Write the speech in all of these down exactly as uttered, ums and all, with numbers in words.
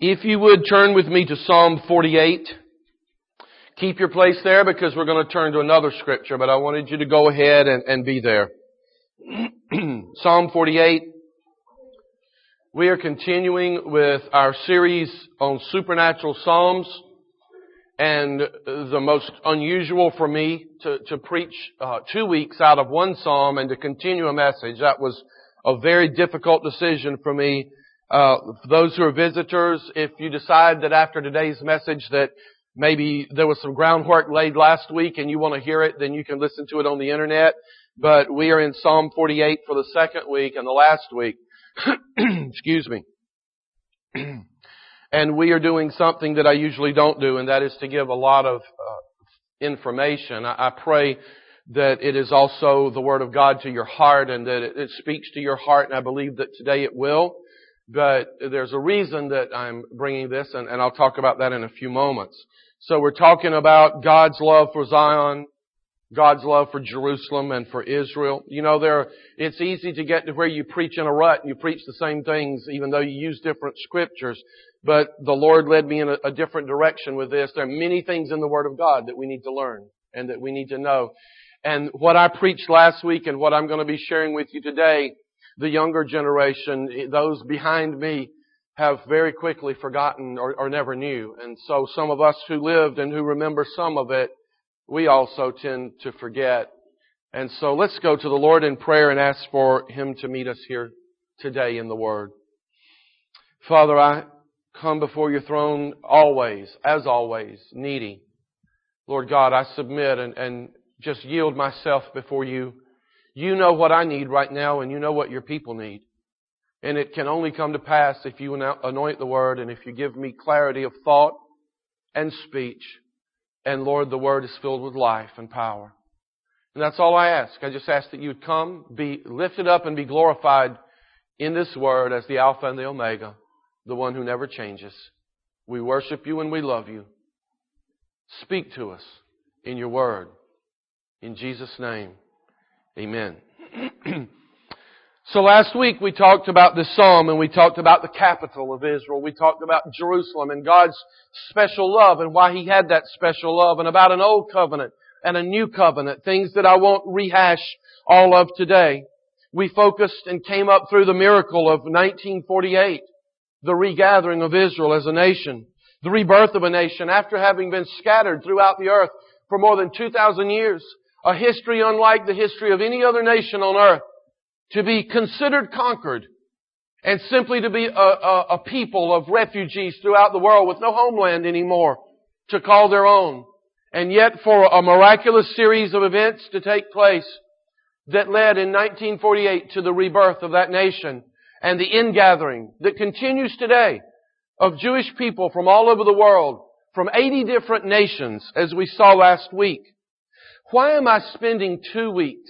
If you would turn with me to Psalm forty-eight. Keep your place there because we're going to turn to another scripture, but I wanted you to go ahead and, and be there. Psalm forty-eight. We are continuing with our series on supernatural Psalms, and the most unusual for me to, to preach uh, two weeks out of one Psalm and to continue a message. That was a very difficult decision for me. Uh, for those who are visitors, if you decide that after today's message that maybe there was some groundwork laid last week and you want to hear it, then you can listen to it on the internet. But we are in Psalm forty-eight for the second week and the last week. Excuse me. And we are doing something that I usually don't do, and that is to give a lot of uh, information. I, I pray that it is also the Word of God to your heart and that it, it speaks to your heart, and I believe that today it will. But there's a reason that I'm bringing this, and, and I'll talk about that in a few moments. So we're talking about God's love for Zion, God's love for Jerusalem and for Israel. You know, there, it's easy to get to where you preach in a rut and you preach the same things even though you use different scriptures. But the Lord led me in a, a different direction with this. There are many things in the Word of God that we need to learn and that we need to know. And what I preached last week and what I'm going to be sharing with you today, the younger generation, those behind me, have very quickly forgotten or, or never knew. And so some of us who lived and who remember some of it, we also tend to forget. And so let's go to the Lord in prayer and ask for Him to meet us here today in the Word. Father, I come before your throne always, as always, needy. Lord God, I submit and, and just yield myself before you. You know what I need right now, and you know what your people need. And it can only come to pass if you anoint the Word and if you give me clarity of thought and speech. And Lord, the Word is filled with life and power. And that's all I ask. I just ask that you would come, be lifted up and be glorified in this Word as the Alpha and the Omega, the one who never changes. We worship you and we love you. Speak to us in your Word. In Jesus' name. Amen. So last week we talked about this psalm and we talked about the capital of Israel. We talked about Jerusalem and God's special love and why He had that special love, and about an old covenant and a new covenant, things that I won't rehash all of today. We focused and came up through the miracle of nineteen forty-eight, the regathering of Israel as a nation, the rebirth of a nation after having been scattered throughout the earth for more than two thousand years. A history unlike the history of any other nation on earth. To be considered conquered and simply to be a, a, a people of refugees throughout the world with no homeland anymore to call their own. And yet for a miraculous series of events to take place that led in nineteen forty-eight to the rebirth of that nation and the ingathering that continues today of Jewish people from all over the world, from eighty different nations, as we saw last week. Why am I spending two weeks?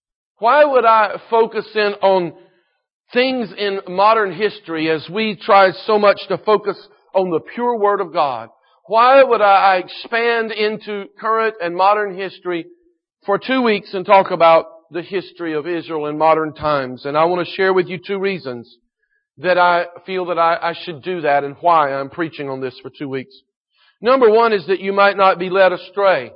Why would I focus in on things in modern history as we try so much to focus on the pure Word of God? Why would I expand into current and modern history for two weeks and talk about the history of Israel in modern times? And I want to share with you two reasons that I feel that I, I should do that and why I'm preaching on this for two weeks. Number one is that you might not be led astray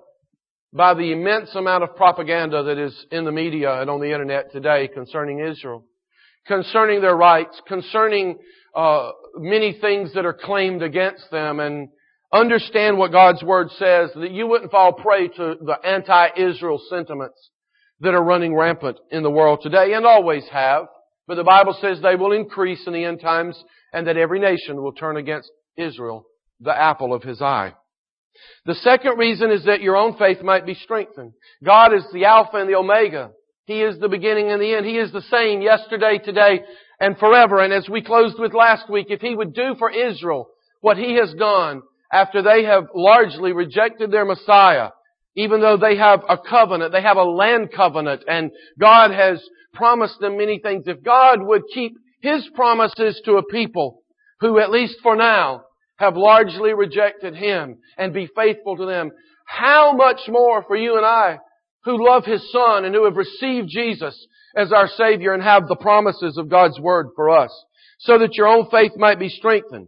by the immense amount of propaganda that is in the media and on the internet today concerning Israel, concerning their rights, concerning uh, many things that are claimed against them, and understand what God's Word says, that you wouldn't fall prey to the anti-Israel sentiments that are running rampant in the world today and always have. But the Bible says they will increase in the end times and that every nation will turn against Israel, the apple of His eye. The second reason is that your own faith might be strengthened. God is the Alpha and the Omega. He is the beginning and the end. He is the same yesterday, today, and forever. And as we closed with last week, if He would do for Israel what He has done after they have largely rejected their Messiah, even though they have a covenant, they have a land covenant, and God has promised them many things. If God would keep His promises to a people who, at least for now, have largely rejected Him and be faithful to them, how much more for you and I who love His Son and who have received Jesus as our Savior and have the promises of God's Word for us, so that your own faith might be strengthened.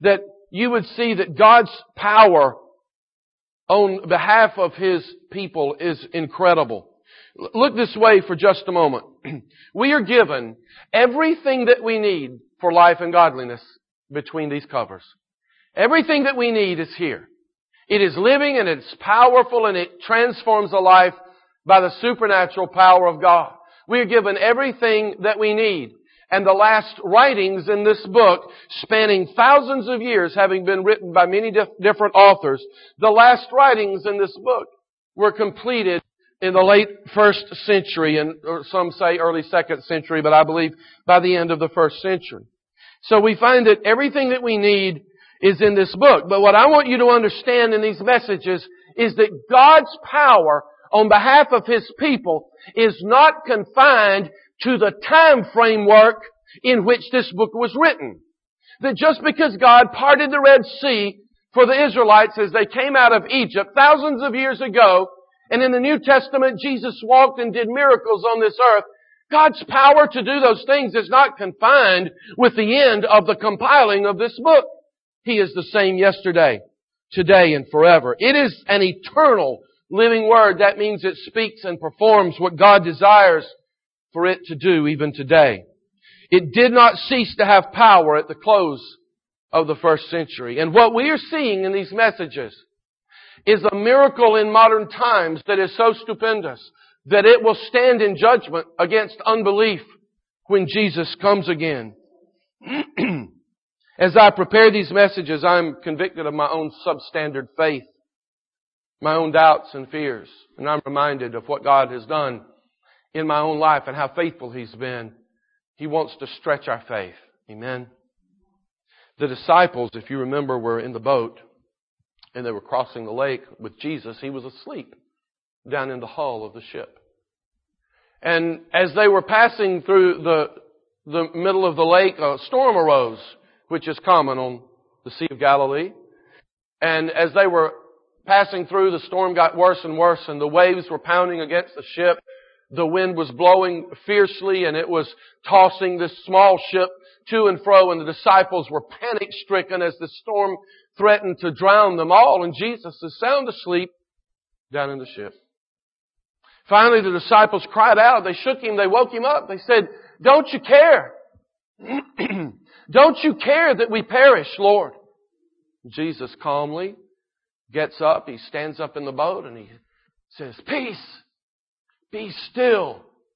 that you would see that God's power on behalf of His people is incredible. Look this way for just a moment. We are given everything that we need for life and godliness between these covers. Everything that we need is here. It is living and it's powerful and it transforms a life by the supernatural power of God. We are given everything that we need. And the last writings in this book, spanning thousands of years, having been written by many dif- different authors, the last writings in this book were completed in the late first century, and or some say early second century, but I believe by the end of the first century. So we find that everything that we need is in this book. But what I want you to understand in these messages is that God's power on behalf of His people is not confined to the time framework in which this book was written. That just because God parted the Red Sea for the Israelites as they came out of Egypt thousands of years ago, and in the New Testament Jesus walked and did miracles on this earth, God's power to do those things is not confined with the end of the compiling of this book. He is the same yesterday, today, and forever. It is an eternal living Word. That means it speaks and performs what God desires for it to do even today. It did not cease to have power at the close of the first century. And what we are seeing in these messages is a miracle in modern times that is so stupendous that it will stand in judgment against unbelief when Jesus comes again. As I prepare these messages, I'm convicted of my own substandard faith, my own doubts and fears, and I'm reminded of what God has done in my own life and how faithful He's been. He wants to stretch our faith. Amen. The disciples, if you remember, were in the boat and they were crossing the lake with Jesus. He was asleep down in the hull of the ship. And as they were passing through the, the middle of the lake, a storm arose, which is common on the Sea of Galilee. And as they were passing through, the storm got worse and worse, and the waves were pounding against the ship. The wind was blowing fiercely, and it was tossing this small ship to and fro, and the disciples were panic-stricken as the storm threatened to drown them all, and Jesus is sound asleep down in the ship. Finally, the disciples cried out. They shook Him. They woke Him up. They said, "Don't you care? Don't you care that we perish, Lord?" Jesus calmly gets up. He stands up in the boat and He says, "Peace, be still."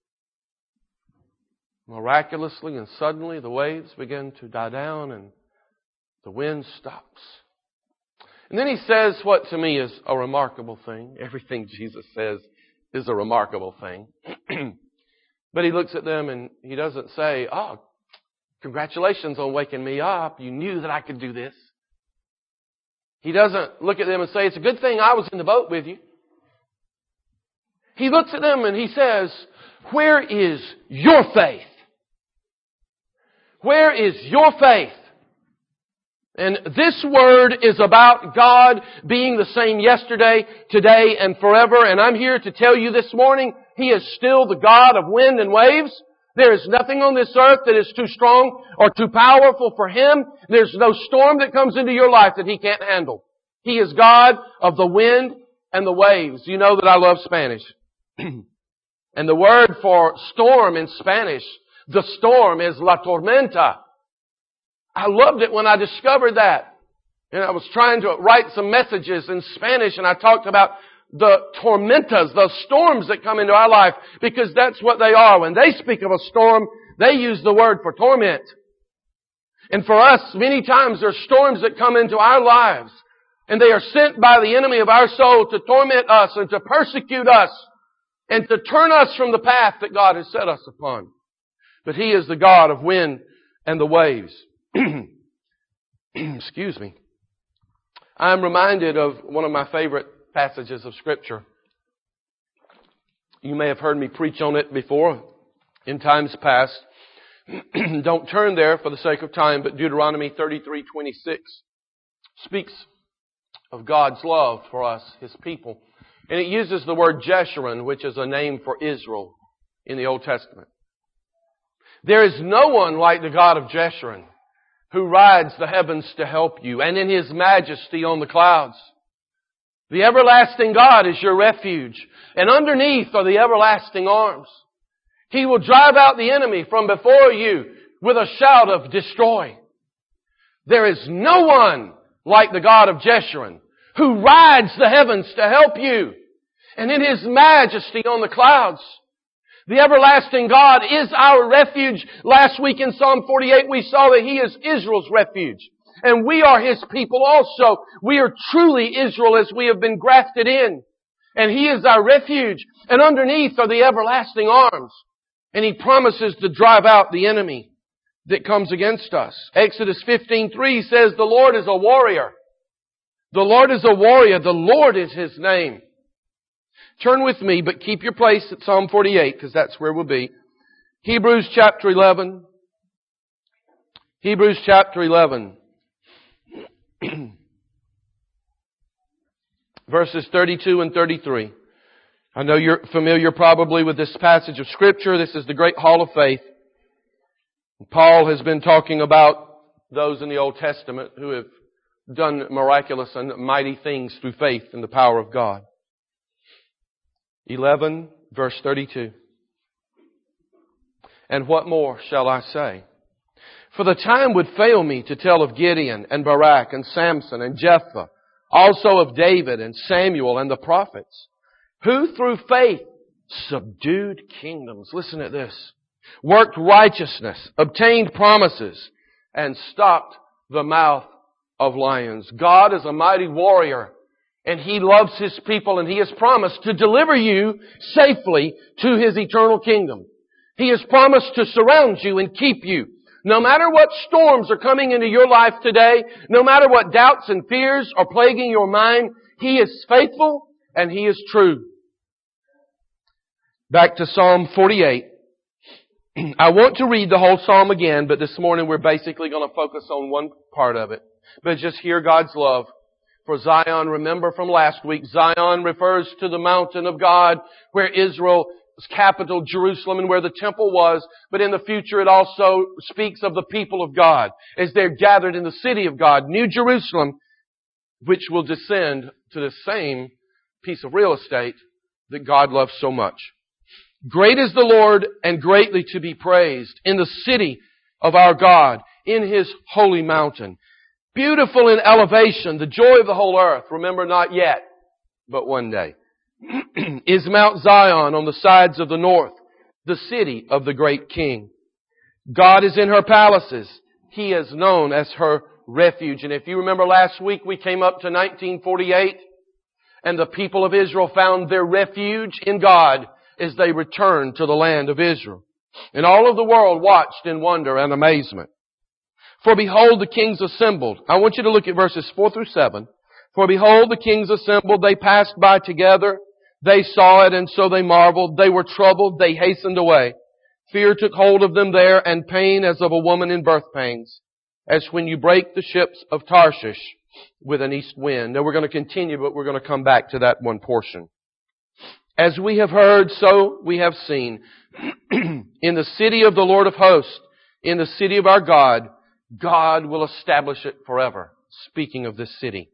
Miraculously and suddenly the waves begin to die down and the wind stops. And then He says what to me is a remarkable thing. Everything Jesus says is a remarkable thing. But He looks at them and He doesn't say, "Oh, congratulations on waking me up. You knew that I could do this." He doesn't look at them and say, "It's a good thing I was in the boat with you." He looks at them and He says, "Where is your faith? Where is your faith?" And this word is about God being the same yesterday, today, and forever. And I'm here to tell you this morning, He is still the God of wind and waves. There is nothing on this earth that is too strong or too powerful for Him. There's no storm that comes into your life that He can't handle. He is God of the wind and the waves. You know that I love Spanish. And the word for storm in Spanish, the storm, is la tormenta. I loved it when I discovered that. And I was trying to write some messages in Spanish, and I talked about the tormentas, the storms that come into our life, because that's what they are. When they speak of a storm, they use the word for torment. And for us, many times there are storms that come into our lives, and they are sent by the enemy of our soul to torment us and to persecute us and to turn us from the path that God has set us upon. But He is the God of wind and the waves. Excuse me. I'm reminded of one of my favorite passages of Scripture. You may have heard me preach on it before in times past. Don't turn there for the sake of time, but Deuteronomy thirty-three twenty-six speaks of God's love for us, His people. And it uses the word Jeshurun, which is a name for Israel in the Old Testament. There is no one like the God of Jeshurun, who rides the heavens to help you, and in His majesty on the clouds. The everlasting God is your refuge, and underneath are the everlasting arms. He will drive out the enemy from before you with a shout of destroy. There is no one like the God of Jeshurun, who rides the heavens to help you, and in His majesty on the clouds. The everlasting God is our refuge. Last week in Psalm forty-eight we saw that He is Israel's refuge. And we are His people also. We are truly Israel as we have been grafted in. And He is our refuge. And underneath are the everlasting arms. And He promises to drive out the enemy that comes against us. Exodus fifteen three says, the Lord is a warrior. The Lord is a warrior. The Lord is His name. Turn with me, but keep your place at Psalm forty-eight, because that's where we'll be. Hebrews chapter eleven. Hebrews chapter eleven. Verses thirty-two and thirty-three. I know you're familiar probably with this passage of Scripture. This is the great hall of faith. Paul has been talking about those in the Old Testament who have done miraculous and mighty things through faith in the power of God. eleven, verse thirty-two. And what more shall I say? For the time would fail me to tell of Gideon and Barak and Samson and Jephthah, also of David and Samuel and the prophets, who through faith subdued kingdoms. Listen to this. Worked righteousness, obtained promises, and stopped the mouth of lions. God is a mighty warrior, and He loves His people, and He has promised to deliver you safely to His eternal kingdom. He has promised to surround you and keep you. No matter what storms are coming into your life today, no matter what doubts and fears are plaguing your mind, He is faithful and He is true. Back to Psalm forty-eight. I want to read the whole Psalm again, but this morning we're basically going to focus on one part of it. But just hear God's love. For Zion, remember from last week, Zion refers to the mountain of God where Israel's capital, Jerusalem, and where the temple was. But in the future it also speaks of the people of God as they're gathered in the city of God, New Jerusalem, which will descend to the same piece of real estate that God loves so much. Great is the Lord and greatly to be praised in the city of our God, in His holy mountain. Beautiful in elevation, the joy of the whole earth. Remember, not yet, but one day. Is Mount Zion on the sides of the north, the city of the great King. God is in her palaces. He is known as her refuge. And if you remember last week, we came up to nineteen forty-eight, and the people of Israel found their refuge in God as they returned to the land of Israel. And all of the world watched in wonder and amazement. For behold, the kings assembled. I want you to look at verses four through seven. For behold, the kings assembled. They passed by together. They saw it, and so they marveled. They were troubled. They hastened away. Fear took hold of them there, and pain as of a woman in birth pangs, as when you break the ships of Tarshish with an east wind. Now we're going to continue, but we're going to come back to that one portion. As we have heard, so we have seen. In the city of the Lord of hosts, in the city of our God, God will establish it forever. Speaking of this city.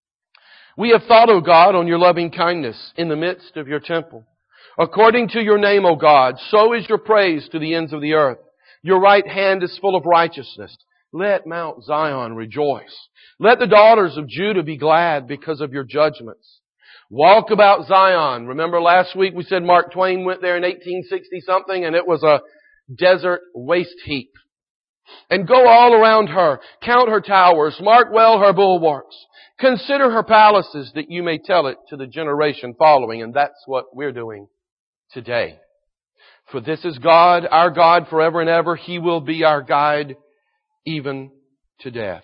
We have thought, O God, on your loving kindness in the midst of your temple. According to your name, O God, so is your praise to the ends of the earth. Your right hand is full of righteousness. Let Mount Zion rejoice. Let the daughters of Judah be glad because of your judgments. Walk about Zion. Remember last week we said Mark Twain went there in eighteen sixty something and it was a desert waste heap. And go all around her. Count her towers. Mark well her bulwarks. Consider her palaces that you may tell it to the generation following. And that's what we're doing today. For this is God, our God forever and ever. He will be our guide even to death.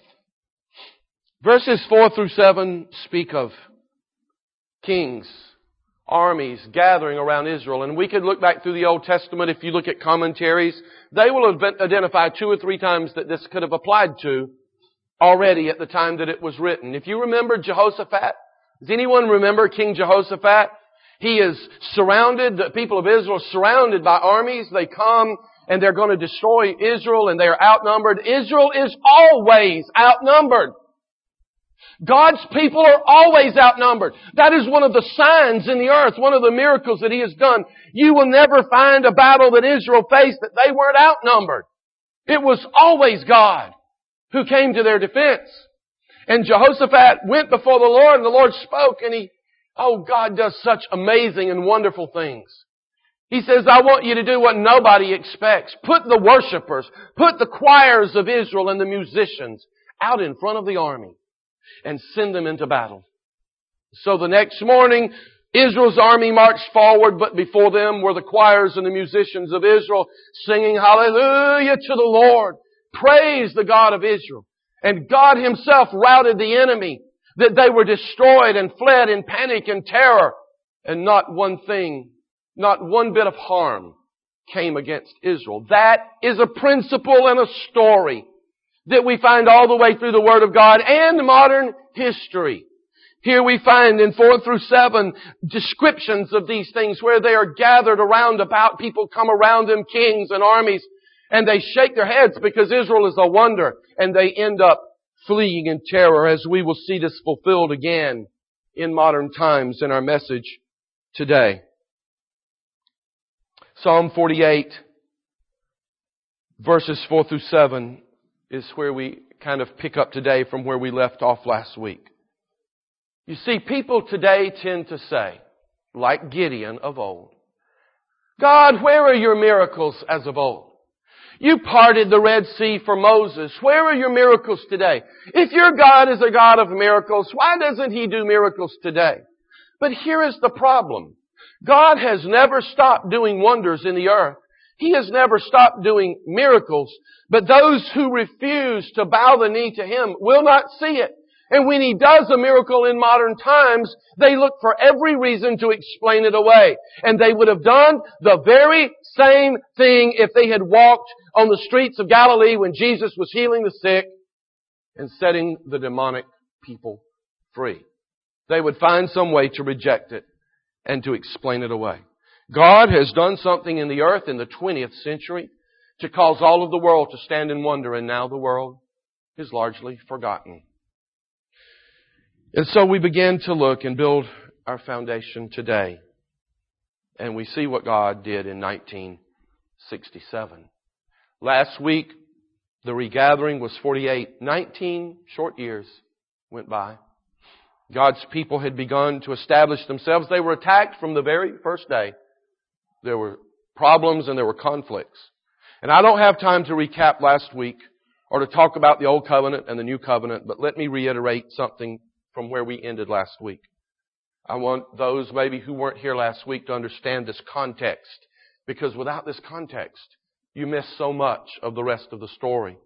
Verses four through seven speak of kings, armies gathering around Israel. And we could look back through the Old Testament. If you look at commentaries, they will identify two or three times that this could have applied to already at the time that it was written. If you remember Jehoshaphat, does anyone remember King Jehoshaphat? He is surrounded, the people of Israel surrounded by armies. They come and they're going to destroy Israel and they are outnumbered. Israel is always outnumbered. God's people are always outnumbered. That is one of the signs in the earth, one of the miracles that He has done. You will never find a battle that Israel faced that they weren't outnumbered. It was always God who came to their defense. And Jehoshaphat went before the Lord, and the Lord spoke, and he, oh, God does such amazing and wonderful things. He says, I want you to do what nobody expects. Put the worshipers, put the choirs of Israel and the musicians out in front of the army and send them into battle. So the next morning, Israel's army marched forward, but before them were the choirs and the musicians of Israel singing hallelujah to the Lord. Praise the God of Israel. And God Himself routed the enemy, that they were destroyed and fled in panic and terror. And not one thing, not one bit of harm came against Israel. That is a principle and a story that we find all the way through the Word of God and modern history. Here we find in four through seven descriptions of these things where they are gathered around about, people come around them, kings and armies, and they shake their heads because Israel is a wonder, and they end up fleeing in terror, as we will see this fulfilled again in modern times in our message today. Psalm forty-eight, verses four through seven is where we kind of pick up today from where we left off last week. You see, people today tend to say, like Gideon of old, God, where are your miracles as of old? You parted the Red Sea for Moses. Where are your miracles today? If your God is a God of miracles, why doesn't He do miracles today? But here is the problem. God has never stopped doing wonders in the earth. He has never stopped doing miracles. But those who refuse to bow the knee to Him will not see it. And when He does a miracle in modern times, they look for every reason to explain it away. And they would have done the very same thing if they had walked on the streets of Galilee when Jesus was healing the sick and setting the demonic people free. They would find some way to reject it and to explain it away. God has done something in the earth in the twentieth century to cause all of the world to stand in wonder, and now the world is largely forgotten. And so we begin to look and build our foundation today. And we see what God did in nineteen sixty-seven. Last week, the regathering was forty-eight. nineteen short years went by. God's people had begun to establish themselves. They were attacked from the very first day. There were problems and there were conflicts. And I don't have time to recap last week or to talk about the Old Covenant and the New Covenant, but let me reiterate something from where we ended last week. I want those maybe who weren't here last week to understand this context, because without this context, you miss so much of the rest of the story.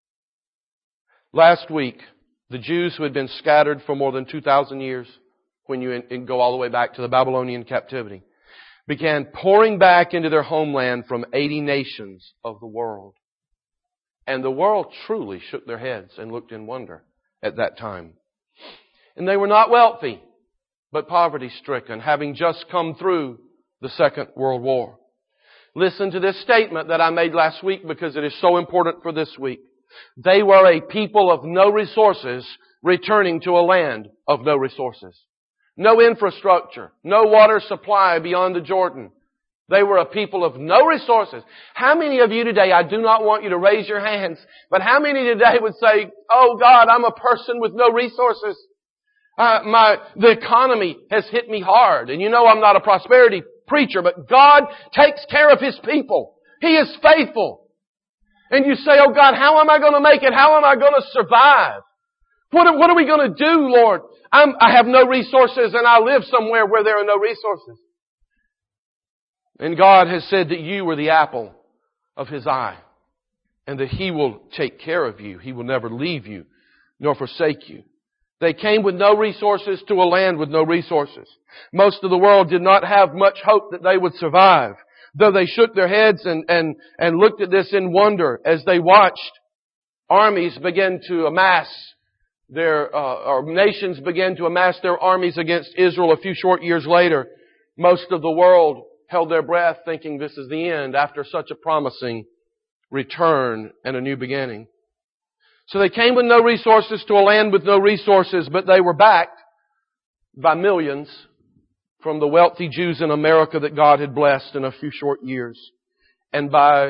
Last week, the Jews who had been scattered for more than two thousand years, when you go all the way back to the Babylonian captivity, began pouring back into their homeland from eighty nations of the world. And the world truly shook their heads and looked in wonder at that time. And they were not wealthy, but poverty-stricken, having just come through the Second World War. Listen to this statement that I made last week because it is so important for this week. They were a people of no resources returning to a land of no resources. No infrastructure, no water supply beyond the Jordan. They were a people of no resources. How many of you today, I do not want you to raise your hands, but how many today would say, oh God, I'm a person with no resources. Uh, my, the economy has hit me hard. And you know I'm not a prosperity preacher, but God takes care of His people. He is faithful. And you say, oh God, how am I going to make it? How am I going to survive? What are, what are we going to do, Lord? I'm, I have no resources and I live somewhere where there are no resources. And God has said that you were the apple of His eye and that He will take care of you. He will never leave you nor forsake you. They came with no resources to a land with no resources. Most of the world did not have much hope that they would survive, though they shook their heads and, and, and looked at this in wonder as they watched armies begin to amass their, uh, or nations began to amass their armies against Israel a few short years later. Most of the world held their breath thinking this is the end after such a promising return and a new beginning. So they came with no resources to a land with no resources, but they were backed by millions from the wealthy Jews in America that God had blessed in a few short years, and by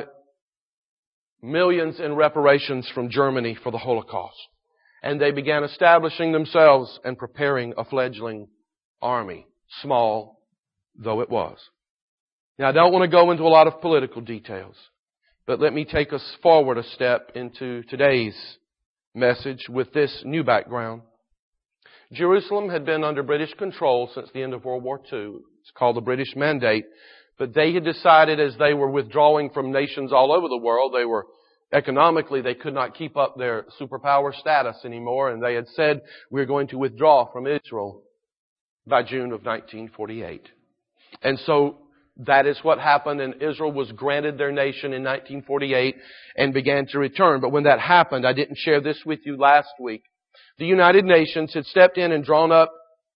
millions in reparations from Germany for the Holocaust. And they began establishing themselves and preparing a fledgling army, small though it was. Now, I don't want to go into a lot of political details, but let me take us forward a step into today's message with this new background. Jerusalem had been under British control since the end of World War Two. It's called the British Mandate. But they had decided, as they were withdrawing from nations all over the world, they were economically, they could not keep up their superpower status anymore, and they had said, we're going to withdraw from Israel by June of nineteen forty-eight. And so that is what happened, and Israel was granted their nation in nineteen forty-eight and began to return. But when that happened, I didn't share this with you last week. The United Nations had stepped in and drawn up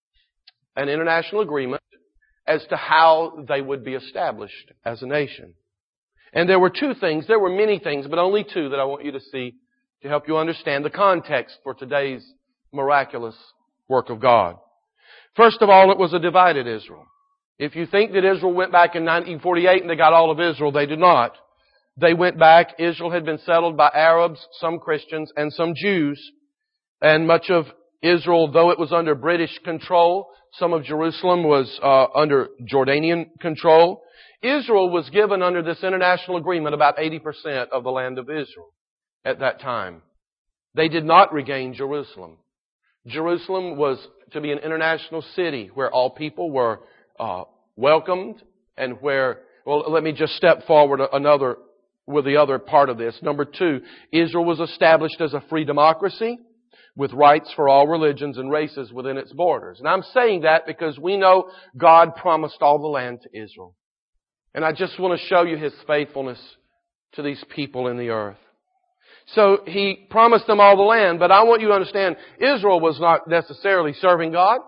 an international agreement as to how they would be established as a nation. And there were two things, there were many things, but only two that I want you to see to help you understand the context for today's miraculous work of God. First of all, it was a divided Israel. If you think that Israel went back in nineteen forty-eight and they got all of Israel, they did not. They went back. Israel had been settled by Arabs, some Christians, and some Jews. And much of Israel, though it was under British control, some of Jerusalem was uh, under Jordanian control. Israel was given under this international agreement about eighty percent of the land of Israel at that time. They did not regain Jerusalem. Jerusalem was to be an international city where all people were uh, welcomed, and where, well, let me just step forward another with the other part of this. Number two, Israel was established as a free democracy with rights for all religions and races within its borders. And I'm saying that because we know God promised all the land to Israel. And I just want to show you His faithfulness to these people in the earth. So He promised them all the land, but I want you to understand, Israel was not necessarily serving God.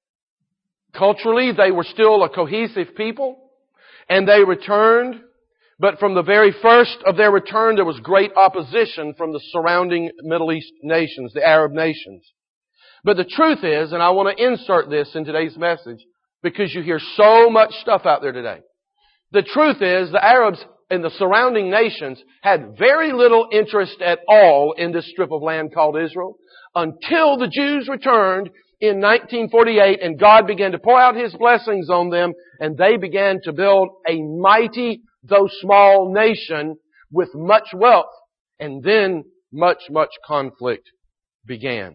Culturally, they were still a cohesive people, and they returned. But from the very first of their return, there was great opposition from the surrounding Middle East nations, the Arab nations. But the truth is, and I want to insert this in today's message, because you hear so much stuff out there today. The truth is, the Arabs and the surrounding nations had very little interest at all in this strip of land called Israel until the Jews returned in nineteen forty-eight and God began to pour out His blessings on them, and they began to build a mighty, though small, nation with much wealth. And then much, much conflict began.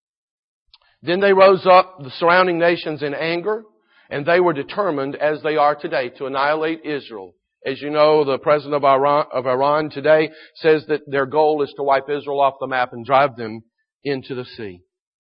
Then they rose up, the surrounding nations, in anger, and they were determined, as they are today, to annihilate Israel. As you know, the president of Iran, of Iran today says that their goal is to wipe Israel off the map and drive them into the sea.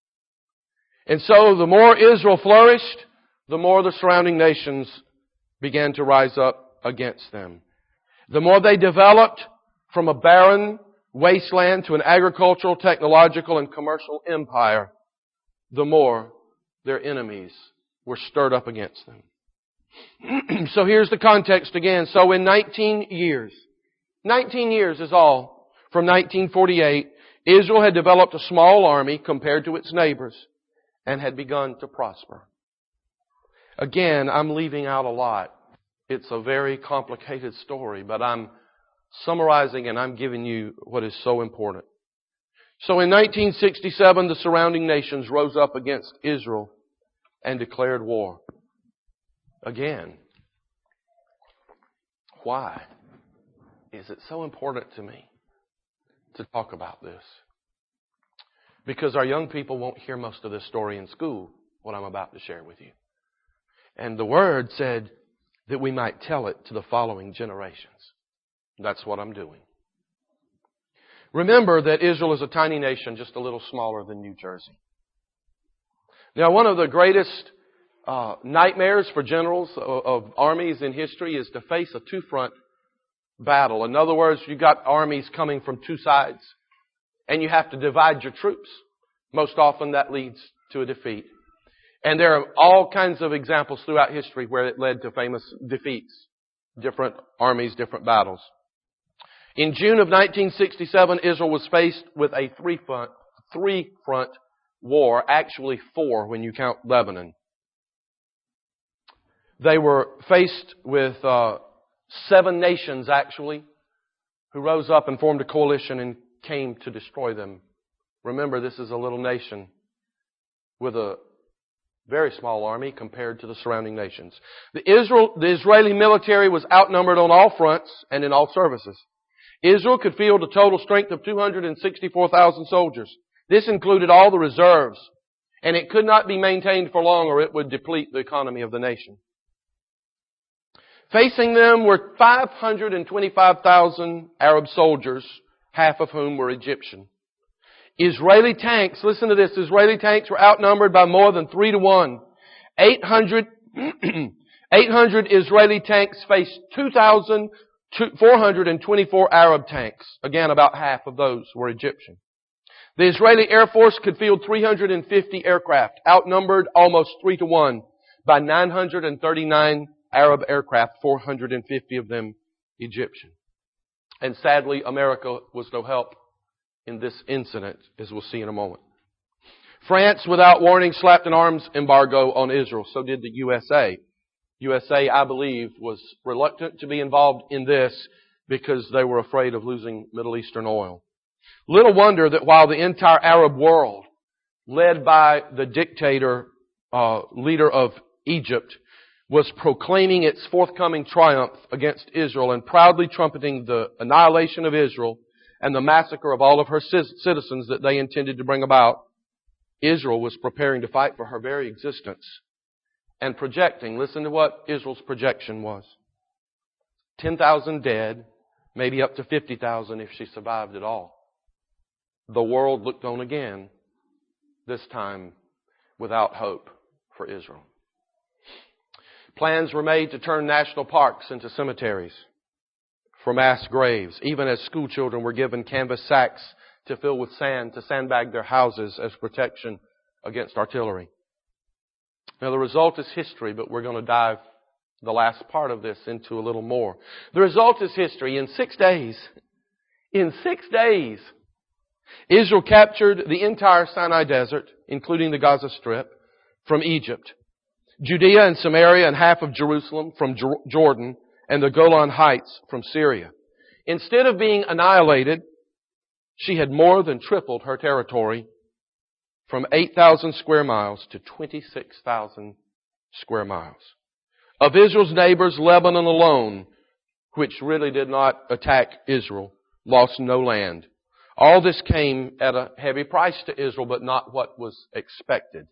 And so the more Israel flourished, the more the surrounding nations began to rise up against them. The more they developed from a barren wasteland to an agricultural, technological, and commercial empire, the more their enemies were stirred up against them. So here's the context again. So in nineteen years, nineteen years is all, from nineteen forty-eight, Israel had developed a small army compared to its neighbors and had begun to prosper. Again, I'm leaving out a lot. It's a very complicated story, but I'm summarizing and I'm giving you what is so important. So in nineteen sixty-seven, the surrounding nations rose up against Israel and declared war. Again, why is it so important to me to talk about this? Because our young people won't hear most of this story in school, what I'm about to share with you. And the Word said that we might tell it to the following generations. That's what I'm doing. Remember that Israel is a tiny nation, just a little smaller than New Jersey. Now, one of the greatest uh, nightmares for generals of, of armies in history is to face a two-front battle. In other words, you've got armies coming from two sides, and you have to divide your troops. Most often that leads to a defeat. And there are all kinds of examples throughout history where it led to famous defeats. Different armies, different battles. In June of nineteen sixty-seven, Israel was faced with a three-front, three-front war, actually four when you count Lebanon. They were faced with uh, seven nations, actually, who rose up and formed a coalition and came to destroy them. Remember, this is a little nation with a very small army compared to the surrounding nations. The, Israel, the Israeli military was outnumbered on all fronts and in all services. Israel could field a total strength of two hundred sixty-four thousand soldiers. This included all the reserves, and it could not be maintained for long or it would deplete the economy of the nation. Facing them were five hundred twenty-five thousand Arab soldiers, half of whom were Egyptian. Israeli tanks, listen to this, Israeli tanks were outnumbered by more than three to one. eight hundred, eight hundred Israeli tanks faced two thousand four hundred twenty-four Arab tanks. Again, about half of those were Egyptian. The Israeli Air Force could field three hundred fifty aircraft, outnumbered almost three to one by nine hundred thirty-nine Arab aircraft, four hundred fifty of them Egyptian. And sadly, America was no help in this incident, as we'll see in a moment. France, without warning, slapped an arms embargo on Israel. So did the U S A. U S A, I believe, was reluctant to be involved in this because they were afraid of losing Middle Eastern oil. Little wonder that while the entire Arab world, led by the dictator, uh, leader of Egypt, was proclaiming its forthcoming triumph against Israel and proudly trumpeting the annihilation of Israel and the massacre of all of her citizens that they intended to bring about, Israel was preparing to fight for her very existence and projecting. Listen to what Israel's projection was. ten thousand dead, maybe up to fifty thousand if she survived at all. The world looked on again, this time without hope for Israel. Plans were made to turn national parks into cemeteries for mass graves, even as school children were given canvas sacks to fill with sand to sandbag their houses as protection against artillery. Now the result is history, but we're going to dive the last part of this into a little more. The result is history. In six days, in six days, Israel captured the entire Sinai Desert, including the Gaza Strip, from Egypt, Judea and Samaria and half of Jerusalem from Jordan, and the Golan Heights from Syria. Instead of being annihilated, she had more than tripled her territory from eight thousand square miles to twenty-six thousand square miles. Of Israel's neighbors, Lebanon alone, which really did not attack Israel, lost no land. All this came at a heavy price to Israel, but not what was expected.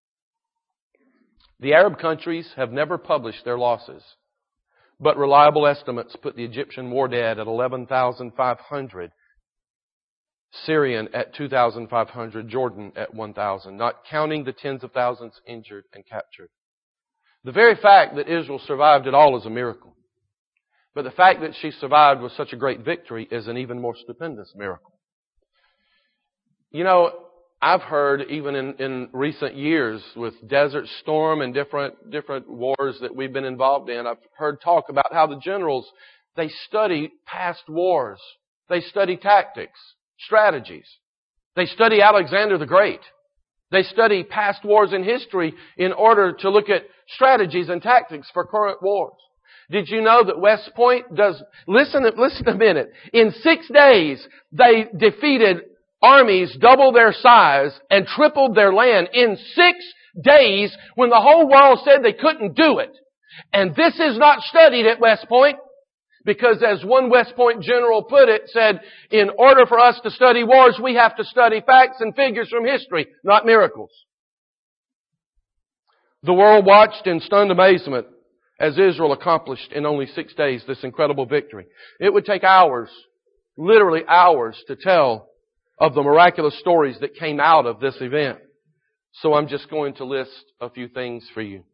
The Arab countries have never published their losses, but reliable estimates put the Egyptian war dead at eleven thousand five hundred, Syrian at two thousand five hundred, Jordan at one thousand, not counting the tens of thousands injured and captured. The very fact that Israel survived at all is a miracle. But the fact that she survived with such a great victory is an even more stupendous miracle. You know, I've heard even in, in recent years with Desert Storm and different, different wars that we've been involved in, I've heard talk about how the generals, they study past wars. They study tactics, strategies. They study Alexander the Great. They study past wars in history in order to look at strategies and tactics for current wars. Did you know that West Point does, listen, listen a minute. In six days, they defeated armies double their size and tripled their land in six days when the whole world said they couldn't do it. And this is not studied at West Point because, as one West Point general put it, said, in order for us to study wars, we have to study facts and figures from history, not miracles. The world watched in stunned amazement as Israel accomplished in only six days this incredible victory. It would take hours, literally hours, to tell of the miraculous stories that came out of this event. So I'm just going to list a few things for you.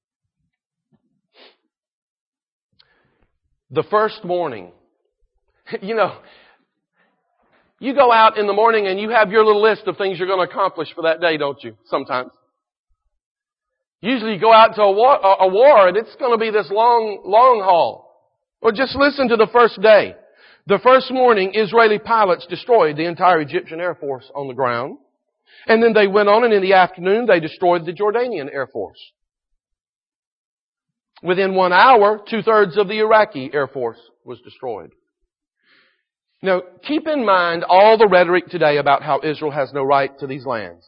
The first morning, you know, you go out in the morning and you have your little list of things you're going to accomplish for that day, don't you? Sometimes. Usually you go out to a war, a war and it's going to be this long, long haul. Well, just listen to the first day. The first morning, Israeli pilots destroyed the entire Egyptian Air Force on the ground. And then they went on, and in the afternoon, they destroyed the Jordanian Air Force. Within one hour, two-thirds of the Iraqi Air Force was destroyed. Now, keep in mind all the rhetoric today about how Israel has no right to these lands.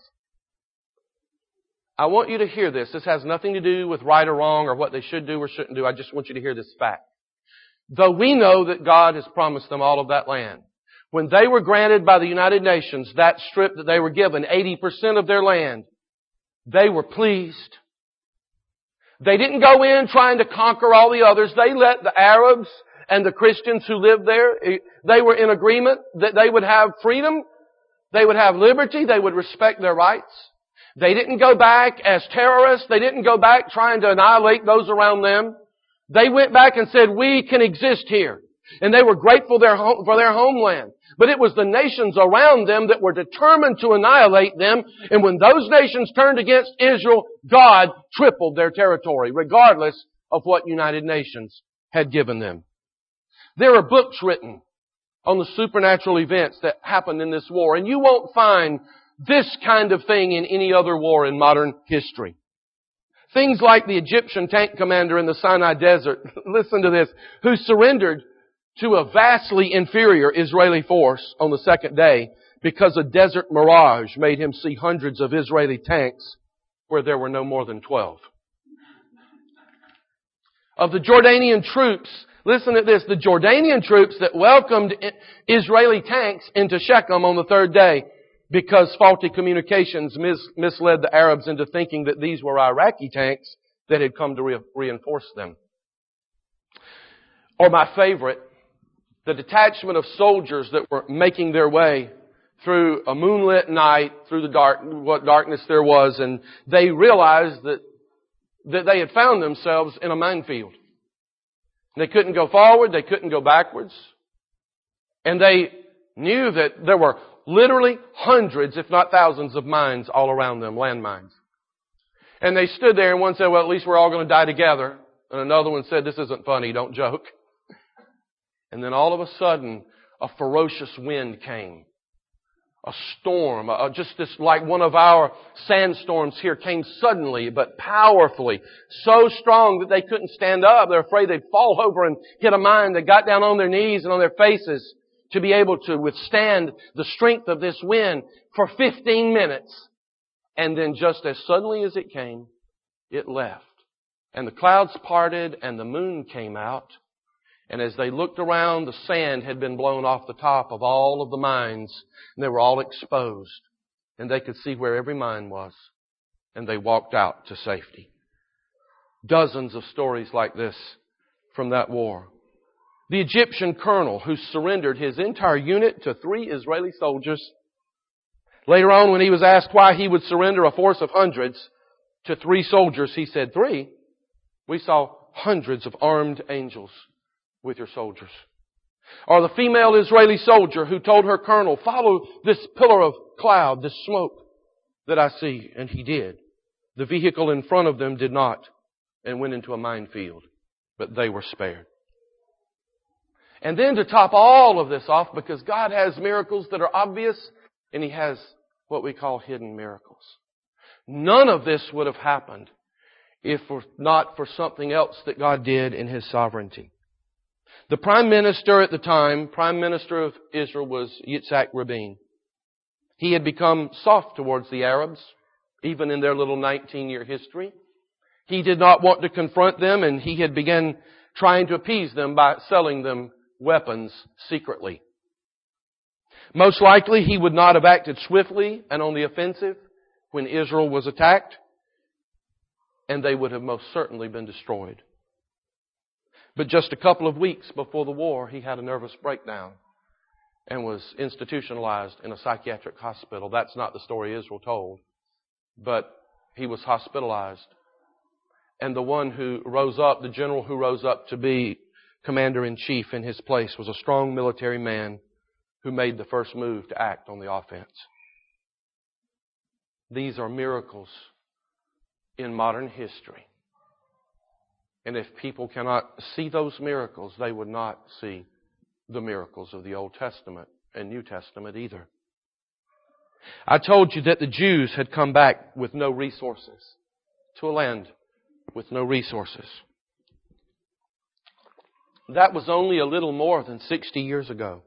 I want you to hear this. This has nothing to do with right or wrong or what they should do or shouldn't do. I just want you to hear this fact. Though we know that God has promised them all of that land, when they were granted by the United Nations that strip that they were given, eighty percent of their land, they were pleased. They didn't go in trying to conquer all the others. They let the Arabs and the Christians who lived there, they were in agreement that they would have freedom, they would have liberty, they would respect their rights. They didn't go back as terrorists. They didn't go back trying to annihilate those around them. They went back and said, we can exist here. And they were grateful for their homeland. But it was the nations around them that were determined to annihilate them. And when those nations turned against Israel, God tripled their territory, regardless of what United Nations had given them. There are books written on the supernatural events that happened in this war. And you won't find this kind of thing in any other war in modern history. Things like the Egyptian tank commander in the Sinai desert, listen to this, who surrendered to a vastly inferior Israeli force on the second day because a desert mirage made him see hundreds of Israeli tanks where there were no more than twelve. Of the Jordanian troops, listen to this, the Jordanian troops that welcomed Israeli tanks into Shechem on the third day, because faulty communications mis- misled the Arabs into thinking that these were Iraqi tanks that had come to re- reinforce them. Or my favorite, the detachment of soldiers that were making their way through a moonlit night, through the dark, what darkness there was, and they realized that, that they had found themselves in a minefield. They couldn't go forward, they couldn't go backwards. And they knew that there were literally hundreds, if not thousands, of mines all around them, landmines. And they stood there, and one said, well, at least we're all going to die together. And another one said, this isn't funny, don't joke. And then all of a sudden, a ferocious wind came. A storm, uh, just this, like one of our sandstorms here, came suddenly but powerfully. So strong that they couldn't stand up. They're afraid they'd fall over and hit a mine. They got down on their knees and on their faces to be able to withstand the strength of this wind for fifteen minutes. And then just as suddenly as it came, it left. And the clouds parted and the moon came out. And as they looked around, the sand had been blown off the top of all of the mines, and they were all exposed. And they could see where every mine was. And they walked out to safety. Dozens of stories like this from that war. The Egyptian colonel who surrendered his entire unit to three Israeli soldiers. Later on, when he was asked why he would surrender a force of hundreds to three soldiers, he said, three? We saw hundreds of armed angels with your soldiers. Or the female Israeli soldier who told her colonel, follow this pillar of cloud, this smoke that I see. And he did. The vehicle in front of them did not and went into a minefield, but they were spared. And then to top all of this off, because God has miracles that are obvious, and He has what we call hidden miracles. None of this would have happened if not for something else that God did in His sovereignty. The prime minister at the time, prime minister of Israel, was Yitzhak Rabin. He had become soft towards the Arabs, even in their little nineteen-year history. He did not want to confront them, and he had begun trying to appease them by selling them weapons secretly. Most likely, he would not have acted swiftly and on the offensive when Israel was attacked, and they would have most certainly been destroyed. But just a couple of weeks before the war, he had a nervous breakdown and was institutionalized in a psychiatric hospital. That's not the story Israel told, but he was hospitalized. And the one who rose up, the general who rose up to be commander-in-chief in his place, was a strong military man who made the first move to act on the offense. These are miracles in modern history. And if people cannot see those miracles, they would not see the miracles of the Old Testament and New Testament either. I told you that the Jews had come back with no resources to a land with no resources. That was only a little more than sixty years ago.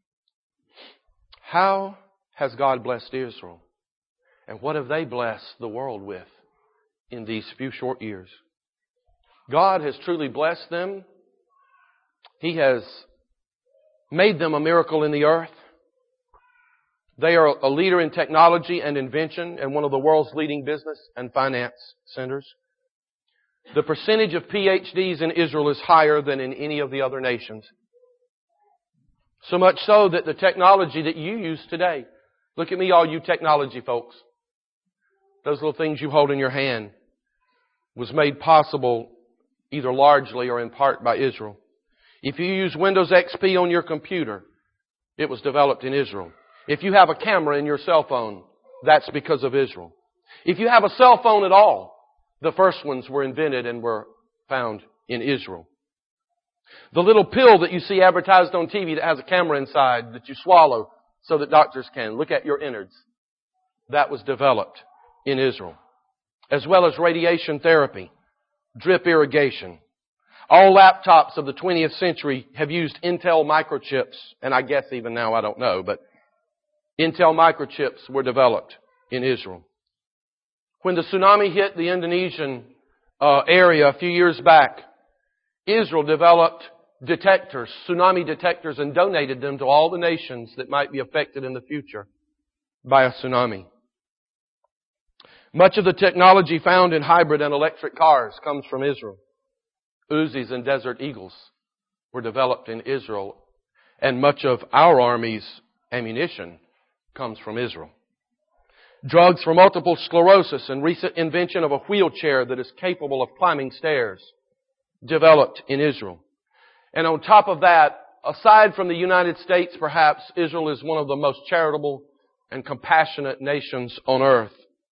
How has God blessed Israel? And what have they blessed the world with in these few short years? God has truly blessed them. He has made them a miracle in the earth. They are a leader in technology and invention and one of the world's leading business and finance centers. The percentage of P H Ds in Israel is higher than in any of the other nations. So much so that the technology that you use today, look at me, all you technology folks. Those little things you hold in your hand was made possible either largely or in part by Israel. If you use Windows X P on your computer, it was developed in Israel. If you have a camera in your cell phone, that's because of Israel. If you have a cell phone at all, the first ones were invented and were found in Israel. The little pill that you see advertised on T V that has a camera inside that you swallow so that doctors can look at your innards, that was developed in Israel. As well as radiation therapy, drip irrigation. All laptops of the twentieth century have used Intel microchips, and I guess even now I don't know, but Intel microchips were developed in Israel. When the tsunami hit the Indonesian uh, area a few years back, Israel developed detectors, tsunami detectors, and donated them to all the nations that might be affected in the future by a tsunami. Much of the technology found in hybrid and electric cars comes from Israel. Uzis and Desert Eagles were developed in Israel, and much of our Army's ammunition comes from Israel. Drugs for multiple sclerosis and recent invention of a wheelchair that is capable of climbing stairs, developed in Israel. And on top of that, aside from the United States perhaps, Israel is one of the most charitable and compassionate nations on earth,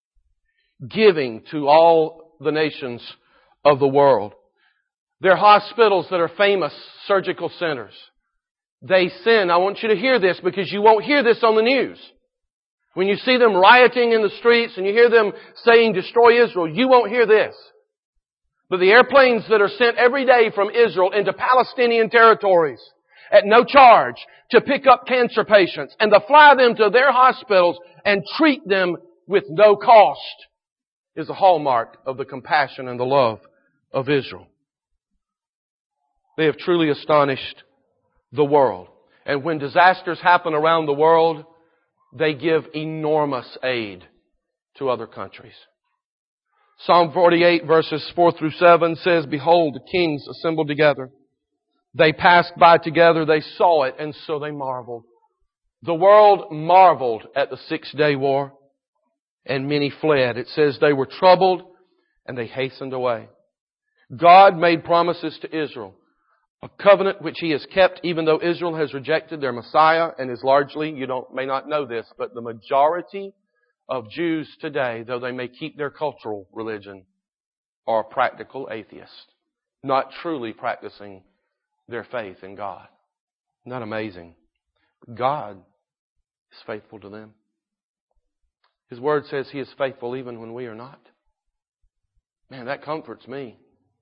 giving to all the nations of the world. Their hospitals that are famous surgical centers, they send, I want you to hear this because you won't hear this on the news. When you see them rioting in the streets and you hear them saying, destroy Israel, you won't hear this. But the airplanes that are sent every day from Israel into Palestinian territories at no charge to pick up cancer patients and to fly them to their hospitals and treat them with no cost is a hallmark of the compassion and the love of Israel. They have truly astonished the world. And when disasters happen around the world, they give enormous aid to other countries. Psalm forty-eight verses four through seven says, behold, the kings assembled together. They passed by together, they saw it, and so they marveled. The world marveled at the Six-Day War, and many fled. It says they were troubled, and they hastened away. God made promises to Israel, a covenant which He has kept, even though Israel has rejected their Messiah and is largely, you don't may not know this, but the majority of Jews today, though they may keep their cultural religion, are practical atheists, not truly practicing their faith in God. Isn't that amazing? God is faithful to them. His Word says He is faithful even when we are not. Man, that comforts me.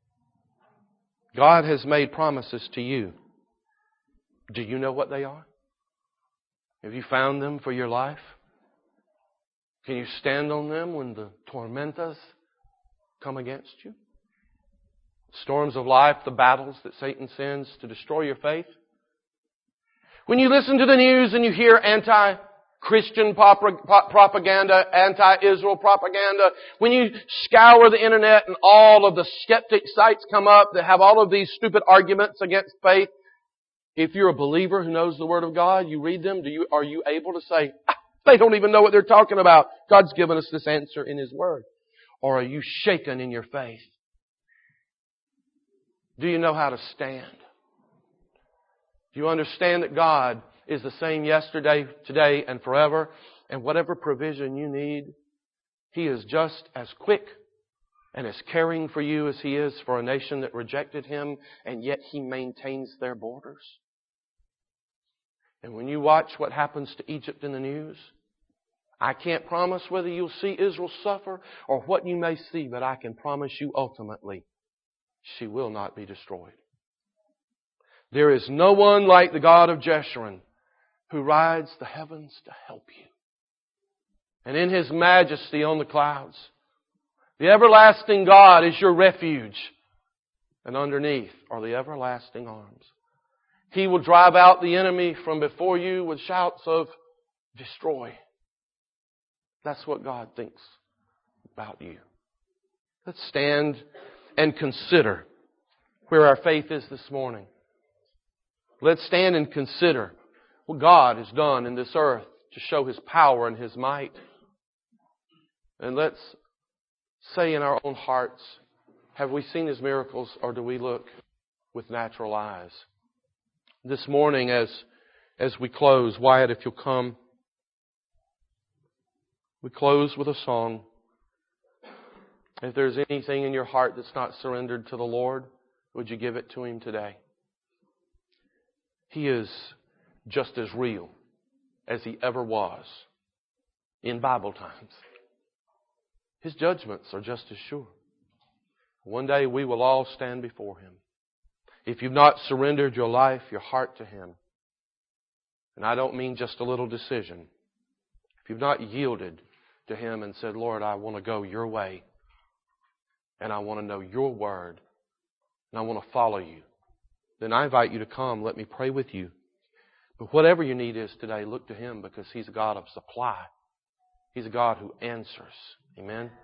God has made promises to you. Do you know what they are? Have you found them for your life? Can you stand on them when the tormentas come against you? Storms of life, the battles that Satan sends to destroy your faith. When you listen to the news and you hear anti-Christian propaganda, anti-Israel propaganda, when you scour the internet and all of the skeptic sites come up that have all of these stupid arguments against faith, if you're a believer who knows the Word of God, you read them, do you, are you able to say, ah, they don't even know what they're talking about. God's given us this answer in His Word. Or are you shaken in your faith? Do you know how to stand? Do you understand that God is the same yesterday, today, and forever? And whatever provision you need, He is just as quick and as caring for you as He is for a nation that rejected Him, and yet He maintains their borders. And when you watch what happens to Egypt in the news, I can't promise whether you'll see Israel suffer or what you may see, but I can promise you ultimately, she will not be destroyed. There is no one like the God of Jeshurun who rides the heavens to help you. And in His majesty on the clouds, the everlasting God is your refuge. And underneath are the everlasting arms. He will drive out the enemy from before you with shouts of destroy. That's what God thinks about you. Let's stand and consider where our faith is this morning. Let's stand and consider what God has done in this earth to show His power and His might. And let's say in our own hearts, have we seen His miracles or do we look with natural eyes? This morning as, as we close, Wyatt, if you'll come, we close with a song. If there's anything in your heart that's not surrendered to the Lord, would you give it to Him today? He is just as real as He ever was in Bible times. His judgments are just as sure. One day we will all stand before Him. If you've not surrendered your life, your heart to Him, and I don't mean just a little decision, if you've not yielded to Him and said, Lord, I want to go your way, and I want to know your word, and I want to follow you, then I invite you to come. Let me pray with you. But whatever your need is today, look to Him because He's a God of supply. He's a God who answers. Amen.